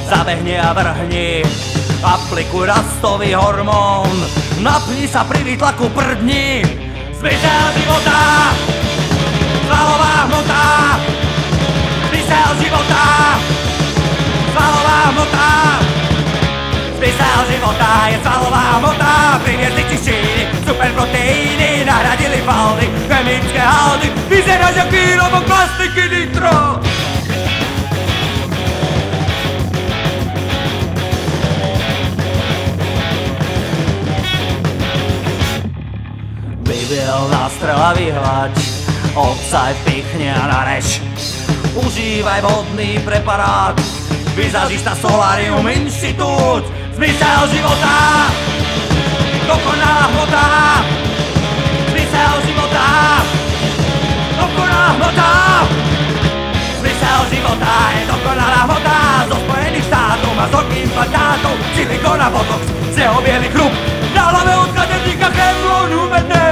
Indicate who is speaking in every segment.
Speaker 1: Zabehni a vrhni, aplikuj rastový hormón, napni sa pri výtlaku prdni. Zmysel života, svalová hmota. Zmysel života, svalová hmota. Zmysel života je svalová hmota. Priviezli čistiny, superproteíny, nahradili faldy, chemické haldy. Vyzeráš jak výrobok plastiky nitro. Vybil nástrel a vyhľaď, obsaj pichne a narež. Užívaj vodný preparát, Vizažista Solarium Inštitút. Zmysel života, dokonalá hmota. Zmysel života, dokonalá hmota. Zmysel života je dokonalá hmota. Zo Spojených štátov má zok implantátov, silikon a botox, z jeho bielý chrup. Na hlave od kaderníka chemlón humenné.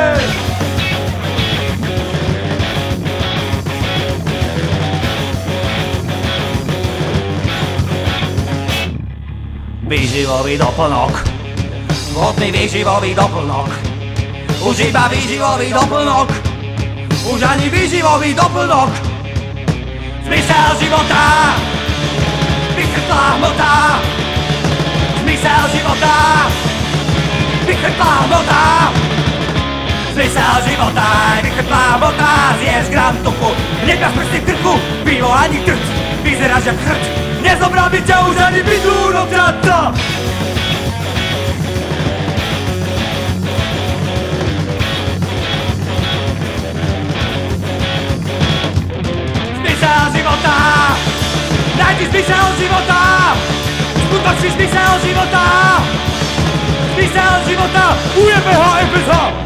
Speaker 1: Výživový doplnok, vhodný výživový doplnok. Už iba výživový doplnok, už ani výživový doplnok. Zmysel života, vychrtlá hmota. Zmysel života, vychrtlá hmota. Zmysel života, vychrtlá hmota. Zješ gram tuku, hneď máš prsty v krku, pivo ani trc, vyzeráš jak chrť. Nezobral by ťa už ani bydlúrovťata. Zmysel života, nájdi zmysel života. Skutočný zmysel života. Zmysel života, ujebe ho FSH.